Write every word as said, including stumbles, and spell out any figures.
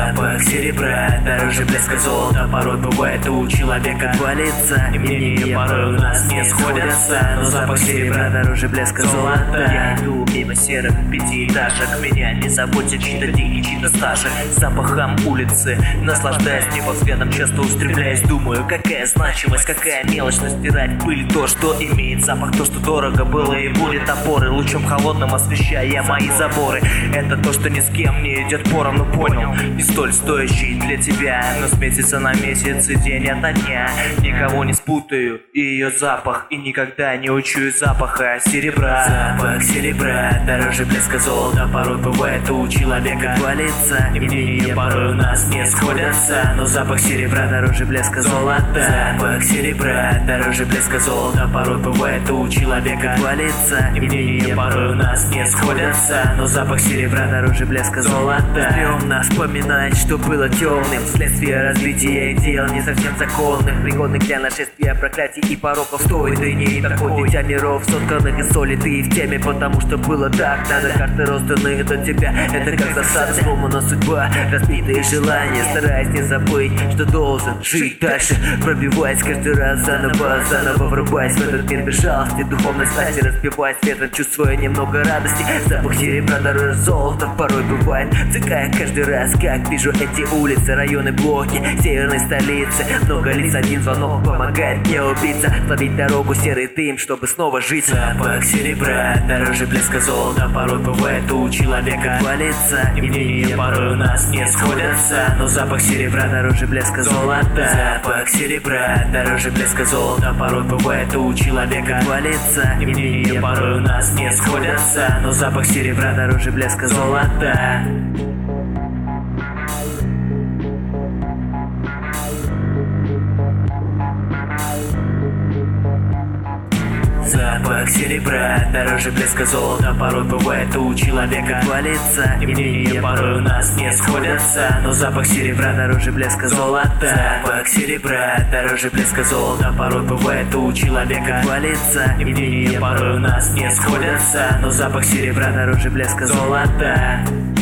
Запах серебра дороже блеска золота. Порой бывает у человека хвалится, и мнения порой у нас не сходятся. Но запах серебра дороже блеска золота. Я иду мимо серых пятиэтажек, меня не заботит чьи-то деньги, чьи-то стажи. Запахом улицы наслаждаюсь небосветом, часто устремляюсь, думаю, какая значимость, какая мелочь. Но стирать пыль, то, что имеет запах, то, что дорого было и будет опоры, лучом холодным освещая мои заборы. Это то, что ни с кем не идет поровну, понял, не столь стоящий для тебя, но с месяца на месяц и день ото дня никого не спутаю и ее запах, и никогда не учую запаха серебра. Запах серебра дороже блеска золота. Порой бывает у человека хвалится, и мнения порой у нас не сходятся. Но запах серебра дороже блеска золота. Запах серебра дороже блеска золота. Порой бывает у человека хвалится, и мнения порой у нас не сходятся. Но запах серебра дороже блеска золота. Стремно вспоминать, что было темным, вследствие развития дел не совсем законных, пригодных для нашествия проклятий и пороков. Стоит и не такой дитя миров, сотканных из соли. Ты в теме, потому что было так надо. Карты розданы до тебя, это как засада, сломана судьба, разбитые желания. Стараясь не забыть, что должен жить дальше, пробиваясь каждый раз заново, заново врубаясь в этот мир безжалости, духовной стати, разбиваясь ветром, чувствуя немного радости. Запах серебра дороже золота порой бывает, цикая каждый раз, как вижу эти улицы, районы, блоки северной столицы. Много лиц, один звонок помогает мне убиться, ловить дорогу, серый дым, чтобы снова жить. Запах серебра дороже блеска золота. Порой бывает у человека хвалится, и мнения порой у нас не сходятся. Но запах серебра дороже блеска золота. Запах серебра дороже блеска золота. Порой бывает у человека хвалится, и мнения порой у нас не сходятся. Но запах серебра дороже блеска золота. Запах серебра дороже блеска золота. Порой бывает у человека хвалится, и мнения порой у нас не сходятся. Но запах серебра дороже блеска золота. Запах серебра дороже блеска золота. Порой бывает у человека хвалится, и мнения порой у нас не сходятся. Но запах серебра дороже блеска золота.